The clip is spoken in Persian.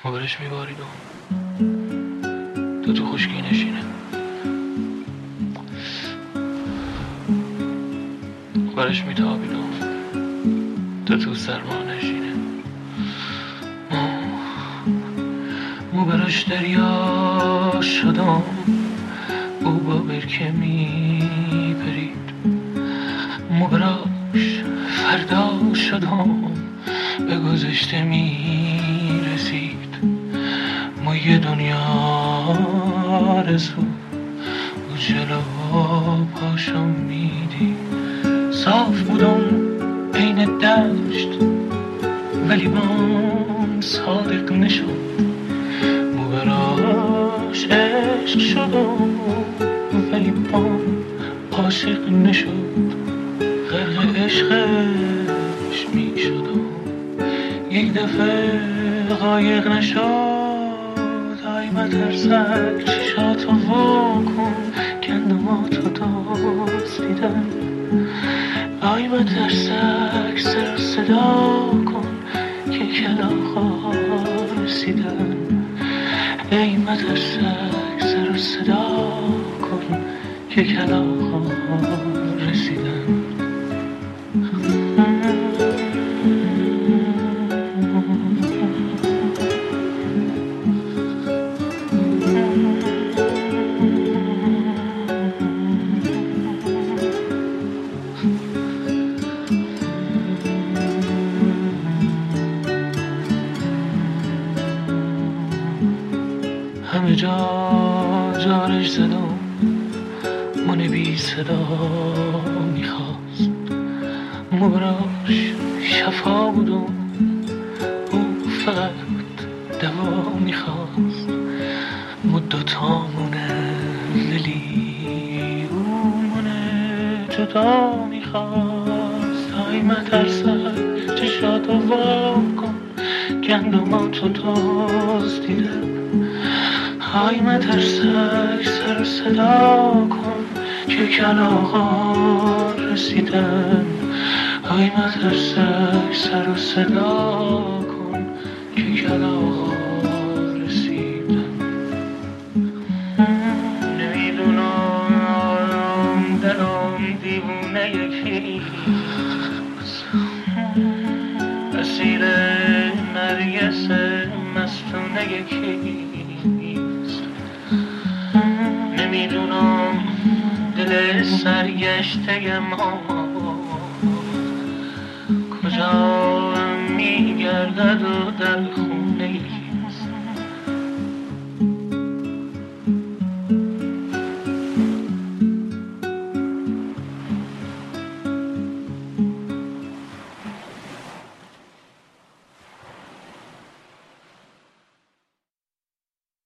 ما برش میباریدم تو خشکی نشینه، برش میتابیدم تو سرما نشینه. ما برش دریا شدم، او با برکه میپرید. ما براش فردا شدم، به گذشته میرسید. ما یه دنیا رسو و جلو پاشم میدید. صاف بودم بین دشت ولی بام صادق نشد. ما براش عشق شدم ولی بام عاشق نشد. غرق عشقش می شدم، یک دفعه غایق نشد. آی مترسک چشاتو واکن، گندماتو دزدیدن. آی مترسک سر و صدا کن که کلاغا رسیدن. ای مترسک سر و صدا کن که کلاغا رسیدن. همه جا جارش زدم، من بی صدا میخواست. ما براش شفا بودم، او فقط دوا میخواست. ما دوتامونه ولی او منه جدا میخواست. آی مترسک چشاتو وا کن، گندماتو دزدیدن. آی مترسک سر و صدا کن که کلاغا رسیدن. آی مترسک سر و صدا کن که کلاغا رسیدن. نمیدونم دلم دیوونه یکیست، اسیر نرگس مستونه یکیست. نمیدونم دل سرگشته ما کجا میگردد و در خونه